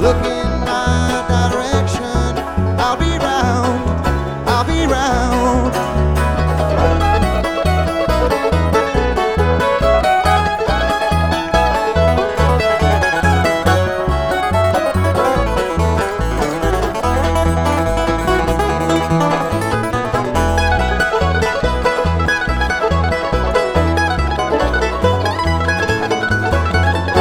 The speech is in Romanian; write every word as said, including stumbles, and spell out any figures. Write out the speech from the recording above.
Look in my direction. I'll be round, I'll be round.